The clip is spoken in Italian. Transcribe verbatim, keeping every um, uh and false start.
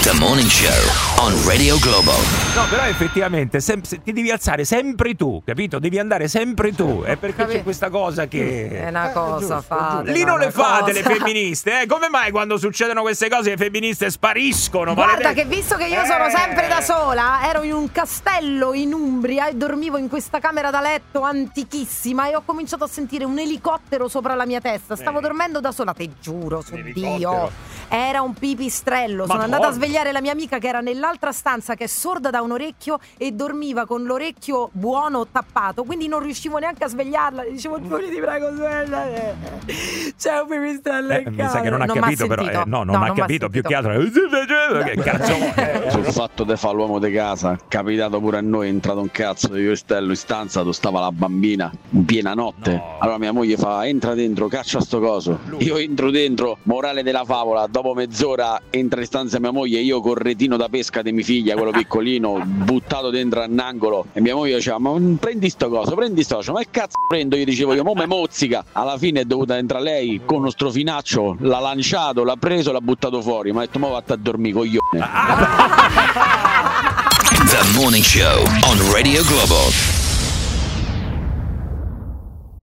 The Morning Show on Radio Globo. No, però effettivamente sem- se- ti devi alzare sempre tu, capito? Devi andare sempre tu. È perché Capi- c'è questa cosa che... È una cosa, fate. Lì non le fate cosa. le femministe, eh? Come mai quando succedono queste cose le femministe spariscono? Guarda maledette? che visto che io sono Eh. sempre da sola, ero in un castello in Umbria e dormivo in questa camera da letto antichissima e ho cominciato a sentire un elicottero sopra la mia testa. Stavo Eh. dormendo da sola, te giuro su Un Dio. elicottero. Era un pipistrello. Sono Madonna. andata a svegliare la mia amica che era nell'altra stanza, che è sorda da un orecchio e dormiva con l'orecchio buono tappato, quindi non riuscivo neanche a svegliarla. Le dicevo, Giulia, ti prego, sveglia. C'è un pipistrello Eh, in mi sa camera. che non ha m'ha capito, però. sentito. eh, no, non No, ha m'ha capito più sentito. che altro. Che cazzo? Sul fatto di fare l'uomo di casa, capitato pure a noi, è entrato un cazzo di pipistrello in stanza dove stava la bambina in piena notte. No. Allora mia moglie fa: entra dentro, caccia sto coso. Lui. Io entro dentro, morale della favola, dopo mezz'ora entra in stanza mia moglie, io col retino da pesca di mia figlia, quello piccolino, buttato dentro un angolo, e mia moglie diceva: ma prendi sto coso, prendi sto coso. Ma che cazzo prendo? Io dicevo io, mo me mozzica. Alla fine è dovuta entrare lei con uno strofinaccio, l'ha lanciato, l'ha preso, l'ha buttato fuori. Mi ha detto: mo vatta a dormire, coglione. The Morning Show on Radio Globo.